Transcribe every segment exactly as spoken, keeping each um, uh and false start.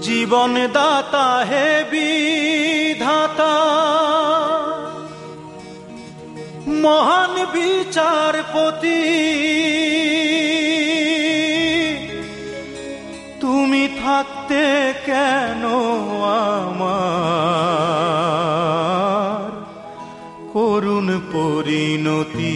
জীবন দাতা হে বিধাতা, মহান বিচারপতি, তুমি থাকতে কেন আমার করুণ পরিণতি।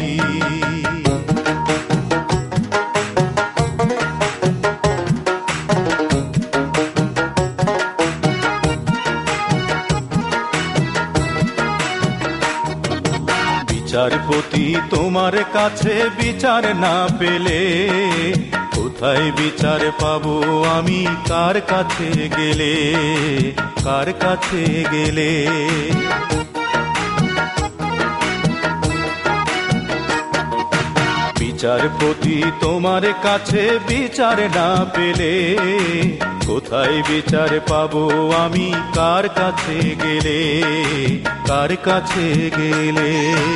বিচারপতি তোমার কাছে বিচার না পেলে কোথায় বিচার পাবো আমি, কার কাছে গেলে, কার কাছে গেলে। বিচারপতি তোমার কাছে বিচার না পেলে কোথায় বিচার পাবো আমি, কার কাছে গেলে, কার কাছে গেলে।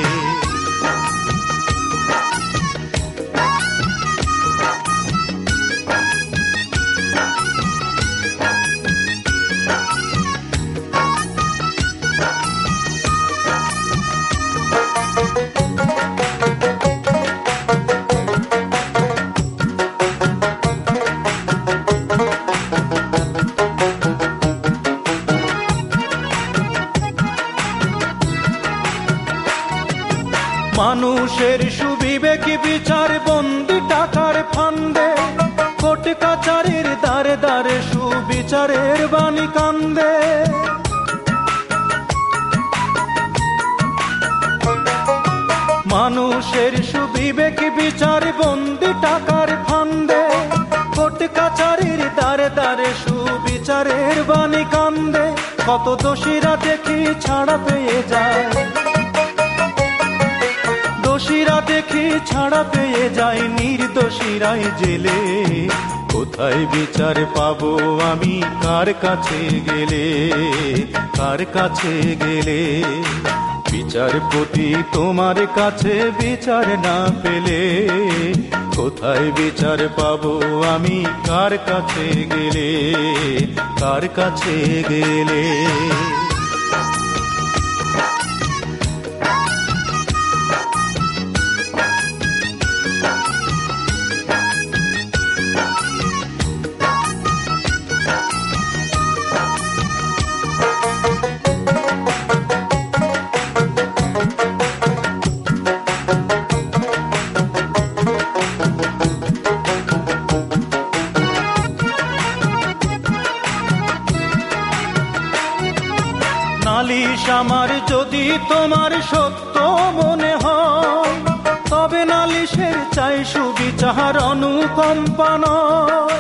মানুষের সুবিবেক বিচার বন্দি টাকার ফান্দে, কোর্ট কাচারির দ্বারে দ্বারে সুবিচারের বাণী কান্দে। মানুষের সুবিবেক বিচার বন্দি টাকার ফান্দে, কোর্ট কাচারির দ্বারে দ্বারে সুবিচারের বাণী কান্দে। কত দোষীরা দেখি ছাড়া পেয়ে যায়, দোষীরা দেখি ছাড়া পেয়ে যায়, নির্দোষীরাই জেলে। কোথায় বিচার পাবো আমি, কার কাছে গেলে, কার কাছে গেলে। বিচারপতি তোমার কাছে বিচার না পেলে কোথায় বিচার পাবো আমি, কার কাছে গেলে, কার কাছে গেলে। নালিশ আমার যদি তোমার সত্য মনে হয়, তবে নালিশের চাই সুবিচার অনুকম্পা নয়।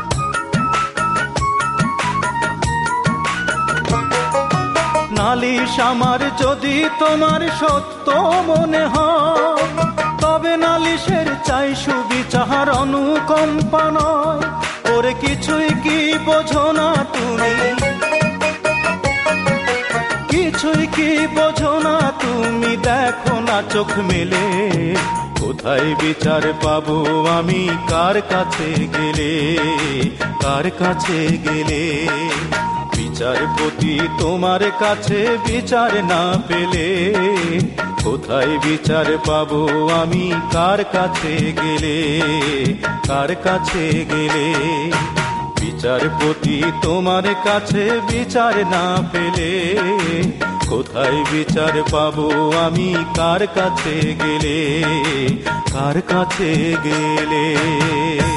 নালিশ আমার যদি তোমার সত্য মনে হয়, তবে নালিশের চাই সুবিচার অনুকম্পা নয়। ওরে কিছুই কি বোঝো না তুমি, কিছুই কি বোঝো না তুমি, দেখো না চোখ মেলে। কোথায় বিচার পাবো আমি, কার কাছে গেলে, কার কাছে গেলে। বিচারপতি তোমার কাছে বিচার না পেলে কোথায় বিচার পাবো আমি, কার কাছে গেলে, কার কাছে গেলে। বিচারপতি তোমার কাছে বিচার না পেলে কোথায় বিচার পাবো আমি, কার কাছে গেলে, কার কাছে গেলে।